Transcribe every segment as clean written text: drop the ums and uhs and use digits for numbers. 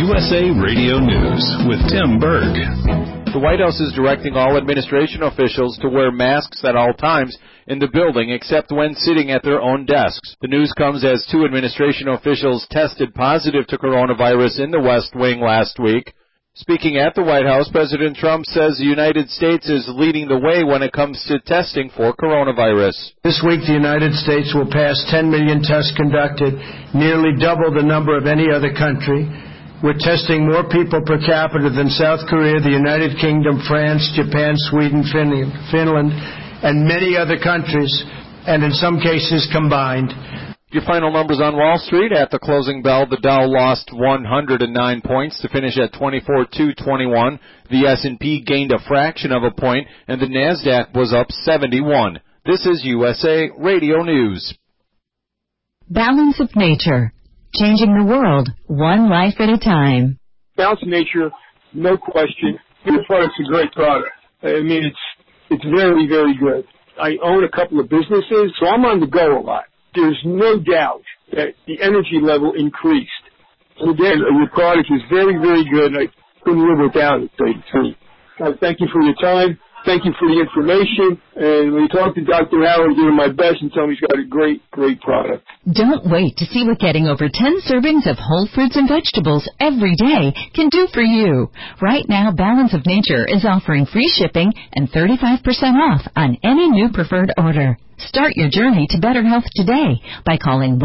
USA Radio News with Tim Berg. The White House is directing all administration officials to wear masks at all times in the building except when sitting at their own desks. The news comes as 2 administration officials tested positive to coronavirus in the West Wing last week. Speaking at the White House, President Trump says the United States is leading the way when it comes to testing for coronavirus. This week, the United States will pass 10 million tests conducted, nearly double the number of any other country. We're testing more people per capita than South Korea, the United Kingdom, France, Japan, Sweden, Finland, and many other countries, and in some cases combined. Your final numbers on Wall Street. At the closing bell, the Dow lost 109 points to finish at 24,221. The S&P gained a fraction of a point, and the NASDAQ was up 71. This is USA Radio News. Balance of Nature. Changing the world, one life at a time. Balance of Nature, no question. Your product's a great product. I mean, it's very, very good. I own a couple of businesses, so I'm on the go a lot. There's no doubt that the energy level increased. And again, your product is very, very good. I couldn't live without it, thank you for your time. Thank you for the information. And when you talk to Dr. Howard, give him my best and tell him he's got a great, great product. Don't wait to see what getting over 10 servings of whole fruits and vegetables every day can do for you. Right now, Balance of Nature is offering free shipping and 35% off on any new preferred order. Start your journey to better health today by calling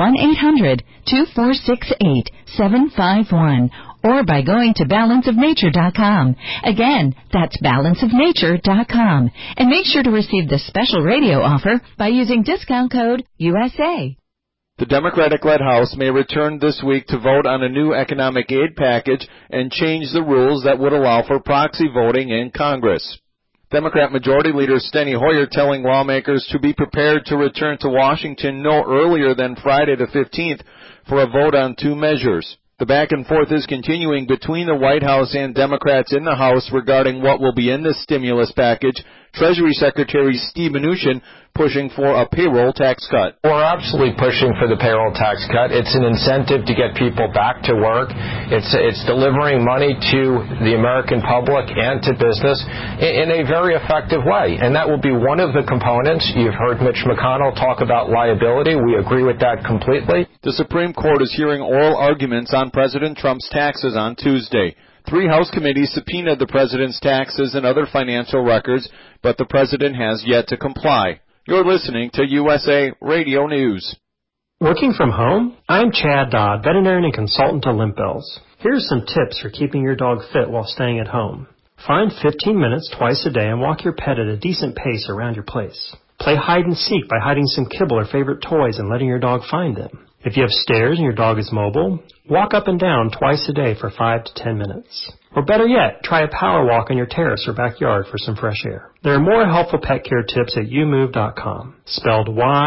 1-800-2468-751 or by going to balanceofnature.com. Again, that's balanceofnature.com. And make sure to receive the special radio offer by using discount code USA. The Democratic-led House may return this week to vote on a new economic aid package and change the rules that would allow for proxy voting in Congress. Democrat Majority Leader Steny Hoyer telling lawmakers to be prepared to return to Washington no earlier than Friday the 15th for a vote on 2 measures. The back and forth is continuing between the White House and Democrats in the House regarding what will be in the stimulus package. Treasury Secretary Steve Mnuchin pushing for a payroll tax cut. We're absolutely pushing for the payroll tax cut. It's an incentive to get people back to work. It's delivering money to the American public and to business in a very effective way. And that will be one of the components. You've heard Mitch McConnell talk about liability. We agree with that completely. The Supreme Court is hearing oral arguments on President Trump's taxes on Tuesday. 3 House committees subpoenaed the president's taxes and other financial records, but the president has yet to comply. You're listening to USA Radio News. Working from home? I'm Chad Dodd, veterinarian and consultant to Limp Bells. Here's some tips for keeping your dog fit while staying at home. Find 15 minutes twice a day and walk your pet at a decent pace around your place. Play hide and seek by hiding some kibble or favorite toys and letting your dog find them. If you have stairs and your dog is mobile, walk up and down twice a day for 5 to 10 minutes. Or better yet, try a power walk on your terrace or backyard for some fresh air. There are more helpful pet care tips at youmove.com, spelled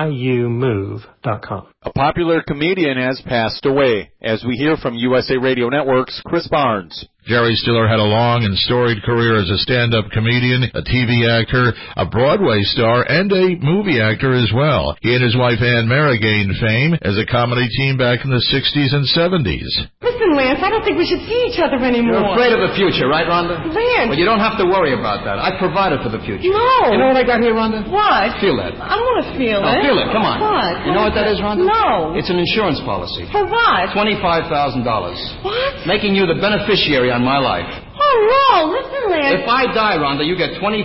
YOUMOVE.com. A popular comedian has passed away. As we hear from USA Radio Network's Chris Barnes. Jerry Stiller had a long and storied career as a stand-up comedian, a TV actor, a Broadway star, and a movie actor as well. He and his wife Ann Mara gained fame as a comedy team back in the 60s and 70s. Listen, Lance, I don't think we should see each other anymore. You're afraid of the future, right, Rhonda? Lance! Well, you don't have to worry about that. I provided for the future. No! You know what I got here, Rhonda? What? Feel that. I don't want to feel No, it. feel it. Come on. What? You know what that is, Rhonda? No. It's an insurance policy. For what? $25,000. What? Making you the beneficiary on my life. Oh, no. Listen, Lance. If I die, Rhonda, you get $25,000.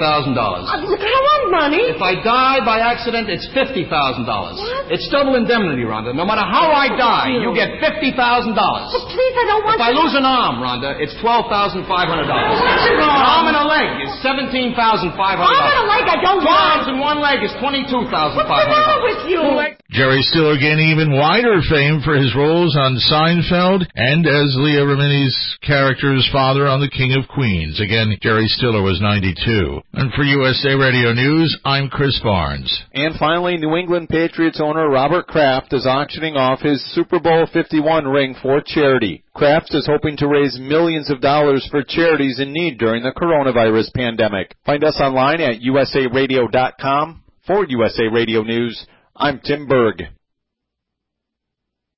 Look, I want money. If I die by accident, it's $50,000. What? It's double indemnity, Rhonda. No matter how I die, you get $50,000. But please, I don't want If I lose an arm, Rhonda, it's $12,500. An arm and a leg is $17,500. Arm and a leg I don't Two want. arms and one leg is $22,500. What's the matter with you? Jerry Stiller gaining even wider fame for his roles on Seinfeld and as Leah Remini's character's father on The King of Queens. Again, Jerry Stiller was 92. And for USA Radio News, I'm Chris Barnes. And finally, New England Patriots owner Robert Kraft is auctioning off his Super Bowl 51 ring for charity. Kraft is hoping to raise millions of dollars for charities in need during the coronavirus pandemic. Find us online at usaradio.com. For USA Radio News, I'm Tim Berg.